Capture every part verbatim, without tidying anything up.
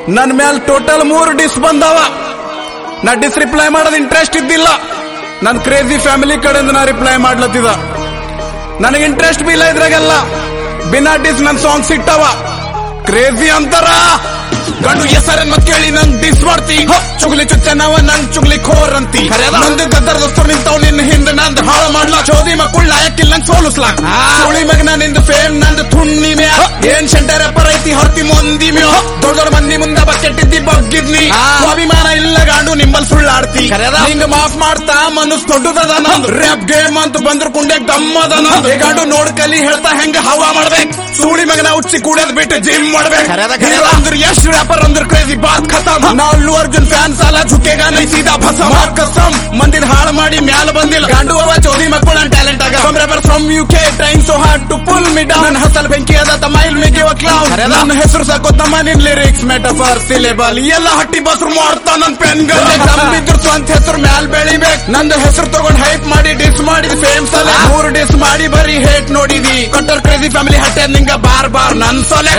ನನ್ ಮೇಲೆ ಟೋಟಲ್ ಮೂರು ಡಿಸ್ ಬಂದವ. ನಾ ಡಿಸ್ ರಿಪ್ಲೈ ಮಾಡೋದ್ ಇಂಟ್ರೆಸ್ಟ್ ಇದ್ದಿಲ್ಲ. ನನ್ ಕ್ರೇಜಿ ಫ್ಯಾಮಿಲಿ ಕಡೆಯಿಂದ ನಾ ರಿಪ್ಲೈ ಮಾಡ್ಲತ್ತಿದ. ನನಗೆ ಇಂಟ್ರೆಸ್ಟ್ ಬಿ ಇಲ್ಲ ಇದ್ರಾಗೆಲ್ಲ. ಬಿನಾ ಡಿಸ್ ನನ್ ಸಾಂಗ್ಸ್ ಇಟ್ಟವ. ಕ್ರೇಜಿ ಅಂತಾರ ಗಂಡು ಹೆಸರನ್ನ ಕೇಳಿ ನಂಗ್ ಡಿಸ್ ಮಾಡ್ತಿ. ಚುಗ್ಲಿ ಚುಚ್ಚ ನಾವ ನಂಗ್ ಚುಗ್ಲಿ ಖೋರ್ ಅಂತಿ. ನಂದು ಗದ್ದರ ದೋಸ್ತರು ನಿಂತವ್ ನಿನ್ನ ಹಿಂದ ನಂದ್ ಹಾಳ ಮಾಡ್ಲಾ. ಚೋದಿ ಮಕ್ಕಳು ಲಾಯಕ್ಕಿಲ್ಲ ನಂಗ್ ಸೋಲಿಸ್ಲಾ. ಸುಳಿ ಮಗನ ನಿಂದು ಫೇಮ್ ನಂದು ತುಣ್ಣಿ ಮ್ಯಾ. ಏನ್ ಶೆಂಟರ್ ಅಪ್ಪರ್ ಐತಿ ಹೊರತಿ ಮಂದಿ ಮ್ಯೋ. ದೊಡ್ಡ ದೊಡ್ಡ ಮಂದಿ ಮುಂದ ಬಕೆಟ್ಟಿದ್ದಿ ಬಗ್ಗಿದ್ನಿ. ಸ್ವಾಭಿಮಾನ ಇಲ್ಲ ಗಾಂಡು ನಿಂಬಲ್ ಸುಳ್ಳಾಡ್ತಿ. ಹಿಂಗ ಮಾಫ್ ಮಾಡ್ತಾ ಮನಸ್ ದೊಡ್ಡದದ ನಂದು. ರ್ಯಾಪ್ ಗೇಮ್ ಅಂತ ಬಂದ್ರು ಕುಂಡ್ಯಾಗ ದಮ್ಮದ ನಂದು. ಗಾಂಡು ನೋಡ್ ಕಲಿ ಹೇಳ್ತಾ ಹೆಂಗ ಹವಾ ಮಾಡ್ಬೇಕು. ಸುಳಿ ಮಗನ ಉಚ್ಚಿ ಕೂಡದ್ ಬಿಟ್ಟು ಜಿಮ್ ಮಾಡ್ಬೇಕು. ಅಂದ್ರೆ ಎಷ್ಟು ರ್ಯಾಪರ್ ಅಂದ್ರೆ ಕ್ರೇಜಿ ಬಾತ್ ಖತಮ್. ನಾ ಅಲ್ಲು ಅರ್ಜುನ್ ಫ್ಯಾನ್ ಸಾಲ ಝುಕೆಗ ನೈ ಸೀದಾ ಭಸಮ್. ಕಸಮ್ ಮಂದಿನ ಹಾಳು ಮಾಡಿ ಮ್ಯಾಲ ಬಂದಿಲ್ಲ. ಗಾಂಡು ಅವ ಚೋದಿ ಮಕ್ಕಳು ನನ್ ಟ್ಯಾಲೆಂಟ್ ಆಗ. From rapper from U K train so hard to pull me down. ನನ್ನ ಹಸಲ್ ಬೆಂಕಿ ಅದ ತಮ್ಮ ಇಲ್ ಮಿ ಗಿವ್ ಅ ಕ್ಲೌನ್. ನನ್ನ ಹೆಸರು ಸಾಕೋ ತಮ್ಮ ನಿನ್ ಲಿರಿಕ್ಸ್ ಮೆಟಫರ್ ಸಿಲೆಬಲ್ ಎಲ್ಲ ಹಟ್ಟಿ ಬಸ್ರು ಮಾಡ್ತಾ ನನ್ ಪೆನ್ಗಳು. ಬಿದ್ರು ಸ್ವಂತ ಹೆಸರು ಮ್ಯಾಲ್ ಬೆಳಿಬೇಕು. ನಂದು ಹೆಸರು ತಗೊಂಡ್ ಹೈಪ್ ಮಾಡಿ ಡಿಸ್ ಮಾಡಿದ್ ಫೇಮ್ ಸಲ. ಮೂರು ಡಿಸ್ ಮಾಡಿ ಬರೀ ಹೇಟ್ ನೋಡಿದಿ. ಕೊಟ್ಟರ್ ಕ್ರೇಜಿ ಫ್ಯಾಮಿಲಿ ಹಟ್ಟೆ ನಿಂಗ ಬಾರ್ ಬಾರ್ ನನ್ ಸೊಲೆ.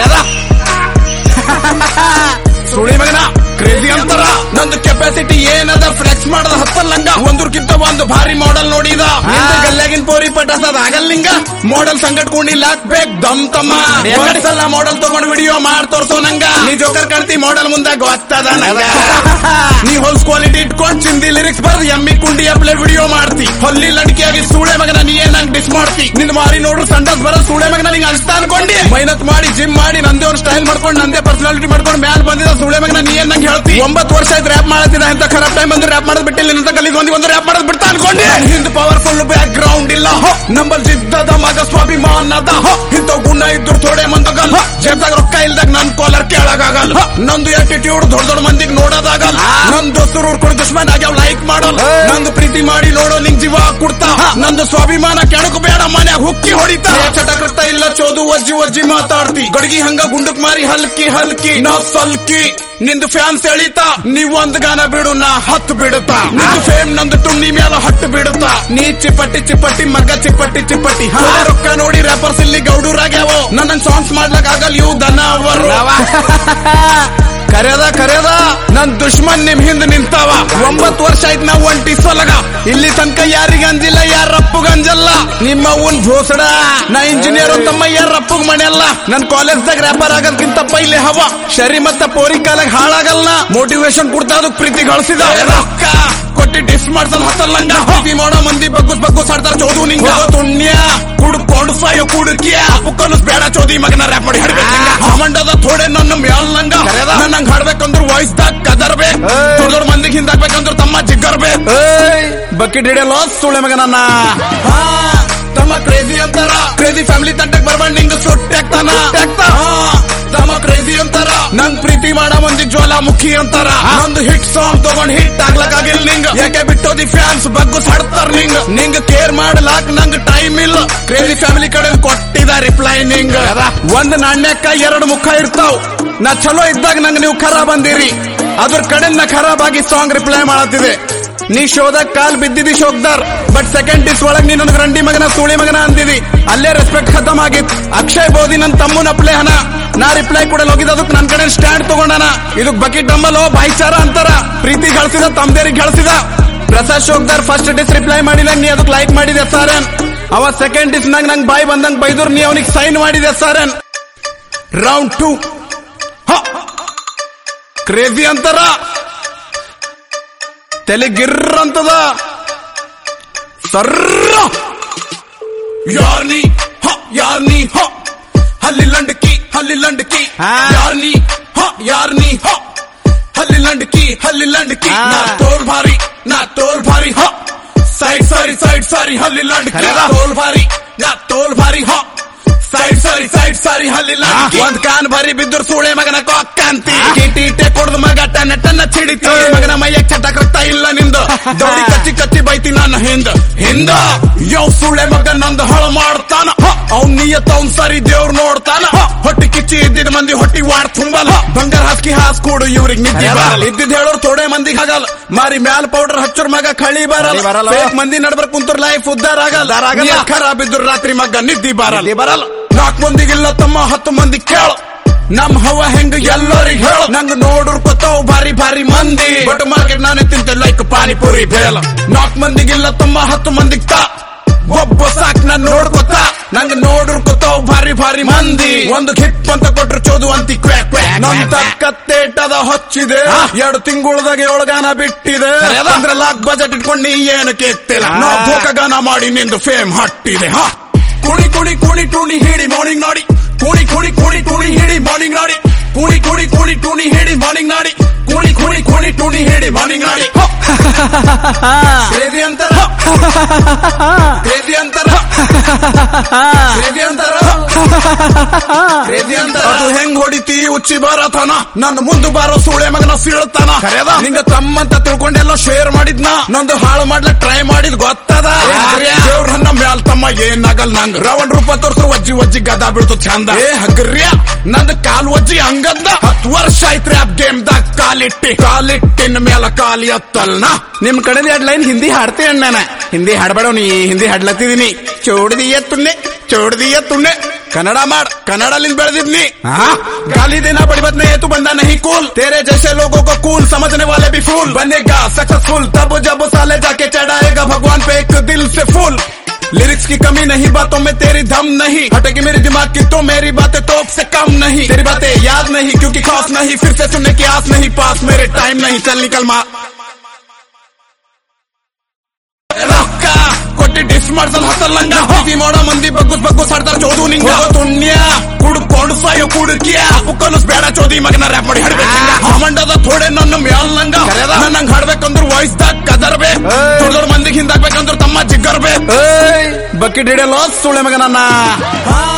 ಸುಳಿ ಮಗನ ಕ್ರೇಜಿ ಅಂತಾರ ನಂದು ಕೆಪಾಸಿಟಿ ಏನದ ಫ್ಲೆಕ್ಸ್ ಮಾಡದ ಹತ್ತಲ್ಲಂಗ. ಒಂದೂರ್ಕಿಂತ ಒಂದು ಭಾರಿ ಮಾಡೆಲ್ ನೋಡಿದ. ಗಲ್ಲಾಗಿನ್ ಪೋರಿ ಪಟಾಸದ ಆಗಲ್ ನಿಂಗ. ಮಾಡೆಲ್ ಸಂಗಟ್ಕೊಂಡಿಲ್ಲ ಹಾಕ್ಬೇಕ್ ದಮ್ ತಮ್ಮ. ಸಲ ಮಾಡೆಲ್ ತಗೊಂಡ್ ವಿಡಿಯೋ ಮಾಡ್ ತೋರ್ಸೋ ನಂಗ. ನೀ ಜೋಕರ್ ಕಾಣ್ತಿ ಮಾಡೆಲ್ ಮುಂದೆ ಗೊತ್ತದ ನಂಗ. ನೀ ಹೊಲ್ಸ್ ಕ್ವಾಲಿಟಿ ಇಟ್ಕೊಂಡ್ ಚಿಂದಿ ಲಿರಿಕ್ಸ್ ಬರ್ದು ಎಮ್ಮಿ ಕುಂಡಿ ಅಪ್ಲೆ ವಿಡಿಯೋ ಮಾಡ್ತಿ. ಹೊಲ್ಲಿ ಲಡ್ಕಿಯಾಗಿ ಸೂಳೆ ಮಗನ ನೀ ಏನ್ ನಂಗ್ ಡಿಸ್ ಮಾಡ್ತಿ. ನಿನ್ ಮಾರಿ ನೋಡ್ರು ಸಂಡಸ್ ಬರೋ ಸೂಳೆ ಮಗನ ನಿಂಗೆ ಅನ್ಸ್ತಾ ಅನ್ಕೊಂಡಿ. ಮೈನತ್ ಮಾಡಿ ಜಿಮ್ ಮಾಡಿ ನಂದೇ ಒಂದು ಸ್ಟೈಲ್ ಮಾಡ್ಕೊಂಡು ನಂದೇ ಪರ್ಸನಾಲಿಟಿ ಮಾಡ್ಕೊಂಡು ಮ್ಯಾಲ್ ಬಂದಿದ ಸೂಳೆ ಮಗನ ನೀ ಏನ್ ನಂಗೆ ಹೇಳ್ತಿ. ಒಂಬತ್ತು ವರ್ಷ ಆಯ್ತು ರ್ಯಾಪ್ ಮಾಡತ್ತಿದ. ಇಂತ ಖರಾಬ್ ಟೈಮ್ ಅಂದ್ರೆ ರ್ಯಾಪ್ ಮಾಡೋದ್ ಬಿಟ್ಟಿಲ್ಲ. ನಿನ್ನ ಕಲಿ ಒಂದು ಒಂದು ರ್ಯಾಪ್ ಮಾಡೋದ್ ಬಿಡ್ತಾ ಅನ್ಕೊಂಡಿ. ಹಿಂದ್ ಪವರ್ಫುಲ್ ಬ್ಯಾಕ್ ಗ್ರೌಂಡ್ ಇಲ್ಲ. ನಂಬಲ್ ಜಿದ್ದದ ಮಗ ಸ್ವಾಭಿಮಾನದ. ಇಂಥ ಗುಣ ಇದ್ರು ಥೋಡೆ ಮಂದಗಲ್. ಜೇಬ್ದಾಗ ರೊಕ್ಕ ಇಲ್ದಾಗ ನನ್ ಕಾಲರ್ ಕೇಳಾಗಲ್ಲ. ನಂದು ಆಟಿಟ್ಯೂಡ್ ದೊಡ್ಡ ದೊಡ್ಡ ಮಂದಿಗೆ ನೋಡೋದಾಗಲ್ಲ. ನನ್ ದೋಸ್ತರು ಉರ್ಕೊಂಡು ದುಶ್ಮನ್ ಆಗ್ಯಾವ್ ಲೈಕ್ ಮಾಡೋಲ್ಲ. ನಂದು ಪ್ರೀತಿ ಮಾಡಿ ನೋಡೋ ನಿಂಗ್ ಜೀವ ಕೊಡ್ತಾ. ನಂದು ಸ್ವಾಭಿಮಾನ ಕೆಣಕು ಬೇಡ ಮನೆ ಹುಕ್ಕಿ ಹೊಡಿತಾ. ಚಟಕೃತ ಇಲ್ಲ ಚೋದು ಒಜ್ಜಿ ಒಜ್ಜಿ ಮಾತಾಡ್ತಿ. ಗಡ್ಗಿ ಹಂಗ ಗುಂಡಕ್ ಮಾರಿ ಹಲ್ಕಿ ಹಲ್ಕಿ ನಾ ಸಲ್ಕಿ. ನಿಂದು ಫ್ಯಾನ್ಸ್ ಎಳಿತಾ. ನೀವ್ ಒಂದ್ ಗಾನ ಬಿಡು ನಾ ಹತ್ತು ಬಿಡುತ್ತಾ. ನಿಂದು ಫೇಮ್ ನಂದು ತುಣ್ಣಿ ಮ್ಯಾಲ ಹಟ್ಟು ಬಿಡುತ್ತಾ. ನೀ ಚಿಪ್ಪಟ್ಟಿ ಚಿಪ್ಪಟ್ಟಿ ಮಗ ಚಿಪ್ಪಟ್ಟಿ ಚಿಪ್ಪಟ್ಟಿ. ರೊಕ್ಕ ನೋಡಿ ರ್ಯಾಪರ್ಸ್ ಇಲ್ಲಿ ಗೌಡೂರಾಗ್ಯಾವೋ. ನನ್ನ ಸಾಂಗ್ಸ್ ಮಾಡ್ಲಕ್ ಆಗಲ್ ಇವು ದನ ಅವರು. ಕರೆದ ಕರೆದ ನನ್ ದುಶ್ಮನ್ ನಿಮ್ ಹಿಂದ್ ನಿಂತಾವ. ಒಂಬತ್ತು ವರ್ಷ ಆಯ್ತು ನಾವ್ ಒಂಟಿ ಸೊಲಗ. ಇಲ್ಲಿ ತನಕ ಯಾರಿಗ ಅಂಜಿಲ್ಲ ಯಾರಪ್ಪಗ ಅಂಜಲ್ಲ. ನಿಮ್ಮ ಅವ್ವನ್ ಭೋಸಡ. ನಾ ಇಂಜಿನಿಯರ್ ತಮ್ಮ ಯಾರಪ್ಪಗ್ ಮನೆಯಲ್ಲ. ನನ್ ಕಾಲೇಜ್ದಾಗ ರ್ಯಾಪರ್ ಆಗೋದ್ಕಿಂತ ಪೈಲೆ ಹವ. ಶರಿ ಮತ್ತ ಪೋರಿ ಕಾಲಾಗ ಹಾಳಾಗಲ್ಲ. ಮೋಟಿವೇಶನ್ ಕೊಡ್ತಾ ಅದಕ್ ಪ್ರೀತಿ ಗಳಿಸಿದ. ರೊಕ್ಕ ಕೊಟ್ಟಿ ಡಿಸ್ ಮಾಡ್ಸಲ್ ಹತ್ತಲ್ಲಂಗ. ಪ್ರೀತಿ ಮಾಡೋ ಮಂದಿ ಬಗ್ಗುಸ್ ಬಗ್ಗುಸ್ ಆಡ್ತಾರ ಚೋದು ನಿಂಗ. ತುಣ್ಯ ಕುಡ್ಕೊಂಡು ಸಾಯೋ ಕುಡುಕಿಯ ಪುಕ್ಕನಸ್ ಬೇಡ ಚೋದಿ ಮಗನ ರ್ಯಾಪ್ ಮಾಡಿ ಹಾಡ್ಬೇಕು. ಮಂಡದ ಥೋಡೆ ನನ್ನ ಮ್ಯಾಲ್ ನಂಗ. ನಂಗ್ ಹಾಡ್ಬೇಕಂದ್ರ ವಾಯ್ಸ್ ದಾಗ ಕದರ್ಬೇಕು. ದೊಡ್ಡ ದೊಡ್ಡ ಮಂದಿಗೆ ಹಿಂದಾಕ್ಬೇಕಂದ್ರ ತಮ್ಮ ಜಿಗ್ಗರ್ಬೇಕು. ಬಕೆಟ್ ಹಿಡಿಯಲ್ಲ ಸುಳೆ ಮಗ ನನ್ನ. ತಮ್ಮ ಕ್ರೇಜಿ ಅಂತಾರ. ಕ್ರೇಜಿ ಫ್ಯಾಮಿಲಿ ತಂಟಕ್ ಬರ್ಬಂಡ್ ನಿಂಗ ಸುಟ್ಟಾಗ್ತಾನ. ತಮ್ಮ ಕ್ರೇಜಿ ಅಂತಾರ. ನಂಗ್ ಪ್ರೀತಿ ಮಾಡೋ ಮಂದಿ ಜ್ವಾಲಾಮುಖಿ ಅಂತಾರ. ನಂದು ಹಿಟ್ ಸಾಂಗ್ ತಗೊಂಡ್ ಹಿಟ್ ಆಗ್ಲಕ್ಕಾಗಿಲ್ ನಿಂಗ. ಯಾಕೆ ಬಿಟ್ಟೋದಿ ಫ್ಯಾನ್ಸ್ ಬಗ್ಗುಸ್ ಹಾಡ್ತಾರ ನಿಂಗ. ನಿಂಗ ಕೇರ್ ಮಾಡ್ಲಾಕ್ ನಂಗ್ ಟೈಮ್ ಇಲ್ಲ. ಕ್ರೇಜಿ ಫ್ಯಾಮಿಲಿ ಕಡೆ ಕೊಟ್ಟಿದ ರಿಪ್ಲೈ ನಿಂಗ. ಒಂದ್ ನಾಣ್ಯಕ್ಕ ಎರಡು ಮುಖ ಇರ್ತಾವ್. ನಾ ಚಲೋ ಇದ್ದಾಗ ನಂಗ್ ನೀವು ಖರಾಬ್ ಅಂದಿರಿ. ಅದ್ರ ಕಡೆ ನಾ ಖರಾಬ್ ಆಗಿ ಸಾಂಗ್ ರಿಪ್ಲೈ ಮಾಡತ್ತಿದೆ. ನೀ ಶೋದಾಗ ಕಾಲ್ ಬಿದ್ದಿದಿ ಶೋಕ್ದಾರ್. ಬಟ್ ಸೆಕೆಂಡ್ ಡಿಸ್ ಒಳಗ್ ನೀ ನನ್ ರಂಡಿ ಮಗನ ಸುಳಿ ಮಗನ ಅಂದಿದಿ. ಅಲ್ಲೇ ರೆಸ್ಪೆಕ್ಟ್ ಖತಮ್ ಆಗಿತ್. ಅಕ್ಷಯ್ ಬೋದಿ ನನ್ ತಮ್ಮನ ಅಪ್ಲೆ ಹನ. ನಾ ರಿಪ್ಲೈ ಕೊಡಲ್ ಹೋಗಿದ್ ಅದಕ್ ನನ್ ಕಡೆ ಸ್ಟ್ಯಾಂಡ್ ತಗೊಂಡನ. ಇದಕ್ ಬಕೆಟ್ ಡಂಬಲ್ ಭಾಯಿಚಾರ ಅಂತಾರ. ಪ್ರೀತಿ ಗಳಿಸಿದ ತಮ್ದೇರಿಗೆ ಗಳಿಸಿದ. ಪ್ರಸಾದ್ ಶೋಕ್ದಾರ್ ಫಸ್ಟ್ ಡಿಸ್ ರಿಪ್ಲೈ ಮಾಡಿಲ್ಲ. ನೀ ಅದಕ್ ಲೈಕ್ ಮಾಡಿದೆ ಸಾರೇನ್. ಅವ ಸೆಕೆಂಡ್ ಡಿಸ್ ನಾಗ ನಂಗ್ ಬಾಯ್ ಬಂದಂಗ್ ಬೈದೂರ್ ನೀ ಅವನಿಗೆ ಸೈನ್ ಮಾಡಿದೆ ಸಾರೇನ್. ರೌಂಡ್ ಟೂ ಕ್ರೇಜಿ ಅಂತಾರ. ತಲೆ ಗಿರ್ರ ಅಂತದ. ಸರ್ರ ಯಾರ್ನಿ ಹ ಯಾರ್ನಿ ಹ ಹಲ್ಲಿ ಲಂಡಕಿ ಹಲ್ಲಿ ಲಂಡಕಿ ಯಾರ್ನಿ ಹ ಯಾರ್ನಿ ಹ ಹಲ್ಲಿ ಲಂಡಕಿ ಹಲ್ಲಿ ಲಂಡಕಿ. ನಾ ತೋಲ್ ಭಾರಿ ನಾ ತೋಲ್ ಭಾರಿ ಹ ಸೈಡ್ ಸಾರಿ ಸೈಡ್ ಸಾರಿ ಹಲ್ಲಿ ಲಂಡಕಿ. ತೋಲ್ ಭಾರಿ ನಾ ತೋಲ್ ಭಾರಿ ಹ ಸೈಡ್ ಸಾರಿ ಸೈಡ್ ಸಾರಿ ಹಲ್ಲಿ ಲಂಡಕಿ. ಒಂದ್ ಕಾನ್ ಭಾರಿ ಬಿದ್ದರು ಸೂಳೆ ಮಗನ ಕೊಕ್ಕಂತಿ. ಕಿಟೀಟೆ ಕೊಡ್ದು ಮಗ ಟನ್ನ ಟನ್ನ ಚಿಡಿತಿ. ಮಗನ ಮೈಯ ಚಟಕೃತ ಇಲ್ಲ ನಿಂದು. ದೌಡಿ ಕಚ್ಚಿ ಕಚ್ಚಿ ಬೈತಿ ನನ್ನ ಹಿಂದ ಹಿಂದ. ಯೋ ಸುಳೆ ಮಗ ನಂದು ಹಳ ಮಾಡ್ತಾನ. ಅವ್ನ್ ನಿಯತ್ ಅವ್ನ್ ಸರಿ ದೇವ್ರು ನೋಡ್ತಾನ. ಹೊಟ್ಟಿ ಕಿಚ್ಚಿ ಇದ್ದಿದ್ ಮಂದಿ ಹೊಟ್ಟಿ ವಾಡ್ ತುಂಬಲ್ಲ. ಬಂಗಾರ ಹಾಸ್ಕಿ ಹಾಸ್ ಕೊಡು ಇವ್ರಿಗೆ ನಿದ್ದೆ ಬರಲ್ಲ. ಇದ್ದಿದ್ ಹೇಳೋರು ಥೋಡೆ ಮಂದಿಗೆ ಆಗಲ್ಲ. ಮಾರಿ ಮ್ಯಾಲ್ ಪೌಡರ್ ಹಚ್ಚೋರ್ ಮಗ ಖಳಿ ಬರಲ್ಲ. ಮಂದಿ ನಡ್ಬರ್ ಕುಂತರ್ ಲೈಫ್ ಉದ್ದಾರ ಆಗಲ್ಲ. ಖರಾಬ್ ಇದ್ರು ರಾತ್ರಿ ಮಗ ನಿದ್ದಿ ಬರಲ್ಲ ಬರಲ್ಲ. ನಾಲ್ಕು ಮಂದಿಗಿಲ್ಲ ತಮ್ಮ ಹತ್ತು ಮಂದಿ ಕೇಳ. ನಮ್ ಹವ ಹೆಂಗ ಎಲ್ಲರಿಗೆ ಹೇಳ ನಂಗ ನೋಡಿರ್ಕೊತಾವ್ ಭಾರಿ ಭಾರಿ ಮಂದಿ ಬಟ್ ಮಾರ್ಕೆಟ್ ನಾನೇ ತಿಂತೆ ಲೈಕ್ ಪಾನಿಪುರಿ ಬೇಲ ನಾಲ್ಕು ಮಂದಿಗಿಲ್ಲ ತಮ್ಮ ಹತ್ತು ಮಂದಿಗ್ ತಾ ಒಬ್ಬ ಸಾಕ್ ನಾನ್ ನೋಡ್ಕೊತ ನಂಗ ನೋಡಿರ್ಕೊತಾವ್ ಭಾರಿ ಭಾರಿ ಮಂದಿ ಒಂದು ಹಿಪ್ ಅಂತ ಕೊಟ್ರು ಚೋದು ಅಂತಿ ಕ್ವ್ಯಾಕ್ ಕ್ವ್ಯಾಕ್ ನಮ್ ತಕ್ಕತ್ತೇಟದ ಹೊಚ್ಚಿದೆ ಎರಡು ತಿಂಗಳದಾಗ ಏಳ್ಗಾನ ಬಿಟ್ಟಿದೆ ಅಂದ್ರೆ ಲಾಕ್ ಬಜೆಟ್ ಇಟ್ಕೊಂಡು ನೀ ಏನು ಕೇಳ್ತಿಲ್ಲ ನಾ ಭೋಕಗಾನ ಮಾಡಿ ನಿಂದು ಫೇಮ್ ಹಟ್ಟಿದೆ ಹಾ ಕುಣಿ ಕುಣಿ ಕುಣಿ ಟೂಣಿ ಹಿಡಿ ಮಾರ್ನಿಂಗ್ ನಾಡಿ ಕುಣಿ ಕುಣಿ ಕುಣಿ ಟೂಣಿ ಹಿಡಿ ಮಾರ್ನಿಂಗ್ ನಾಡಿ ಕುಣಿ ಕುಣಿ ಕುಣಿ ಟೂಣಿ ಹಿಡಿ ಮಾರ್ನಿಂಗ್ ನಾಡಿ ಕುಣಿ ಕುಣಿ ಕುಣಿ ಟೂಣಿ ಹಿಡಿ ಮಾರ್ನಿಂಗ್ ನಾಡಿ ಕ್ರೇಜಿ ಅಂತಾರ ಕ್ರೇಜಿ ಅಂತಾರ ಕ್ರೇಜಿ ಅಂತಾರ ಕ್ರೇಜಿ ಅಂತಾರ ಅದು ಹೆಂಗ್ ಹೊಡಿತಿ ಉಚ್ಚಿ ಬರತನ ನನ್ನ ಮುಂದೆ ಬಾರೋ ಸೂಳೆ ಮಗನ ಸೀಳ್ತಾನ ನಿಂಗ ತಮ್ಮಂತ ತಿಳ್ಕೊಂಡೆಲ್ಲ ಶೇರ್ ಮಾಡಿದ್ನ ನಂದು ಹಾಳು ಮಾಡ್ಲಕ್ ಟ್ರೈ ಮಾಡಿದ್ ಗೊತ್ತದ ದೇವ್ರ ನನ್ನ ಮ್ಯಾಲ್ ತಮ್ಮ ಏನಾಗಲ್ ನಂಗ ರವಣ್ ರೂಪ ತೋರ್ಸು ವಜ್ಜಿ ವಜ್ಜಿ ಗದ ಬೀಳ್ತು ಚಂದ ಏ ಹಗ್ರ್ಯ ನಂದ್ ಕಾಲ್ ವಜ್ಜಿ ಹಂಗದ್ದ ಹತ್ತು ವರ್ಷ ಆಯ್ತ್ರಿ ಆ ಗೇಮ್ ದಾಗ ಕಾಲಿಟ್ಟಿ ಕಾಲಿಟ್ಟಿನ ಮೇಲ ಕಾಲಿ ಎತ್ತಲ್ನ ನಿಮ್ ಕಡೆ ಎರಡ್ ಲೈನ್ ಹಿಂದಿ ಹಾಡ್ತಿ ಅಣ್ಣನ ಹಿಂದಿ ಹಾಡ್ಬೇಡವ್ ನೀ ಹಿಂದಿ ಹಾಡ್ಲತ್ತಿದೀನಿ ಚೋಡ್ದಿಯ ತುಣ್ಣೆ ಚೋಡ್ದಿಯ ತುಣ್ಣೆ ಕನ್ನಡ ಮಾಡ್ ಕನ್ನಡಲಿಂದ ಬೆಳೆದಿದ್ನಿ गाली देना पड़ी बात नहीं तू बंदा नहीं कूल तेरे जैसे लोगों को कूल समझने वाले भी फूल बनेगा सक्सेसफुल तब जब साले जाके चढ़ाएगा भगवान पे एक दिल से फूल लिरिक्स की कमी नहीं बातों में तेरी दम नहीं हटेगी मेरे दिमाग की तो मेरी बातें तो से कम नहीं तेरी बातें याद नहीं क्योंकि खास नहीं फिर से सुनने की आस नहीं पास मेरे टाइम नहीं चल निकल माँ ಕೊಟ್ಟಿ ಡಿಸ್ ಮಾಡ್ಸಲ್ ಹತ್ತಲ್ಲಂಗ ಹೋಗಿ ಮಾಡೋ ಮಂದಿ ಬಗ್ಗುಸ್ ಬಗ್ಗುಸ್ ಹಾಡ್ತಾರ ಚೋದು ನಿಂಗ ತುಣ್ಯ ಕುಡ್ಕೊಂಡು ಸಾಯೋ ಕುಡುಕಿಯ ಕನಸ್ ಬೇಡ ಚೋದಿ ಮಗನ ರ್ಯಾಪ್ ಮಾಡಿ ಹಾಡ್ಬೇಕು ಮಂಡದ ಥೋಡೆ ನನ್ನ ಮ್ಯಾಲ್ ನಂಗ ನಂಗ್ ಹಾಡ್ಬೇಕಂದ್ರ ವಾಯ್ಸ್ ದಾಗ ಕದರ್ಬೇಕು ದೊಡ್ಡ ದೊಡ್ಡ ಮಂದಿಗೆ ಹಿಂದಾಗ್ಬೇಕಂದ್ರ ತಮ್ಮ ಜಿಗ್ಗರ್ಬೇಕು ಬಕೆಟ್ ಹಿಡಿಯಲ್ಲ ಸುಳೆ ಮಗನನ್ನ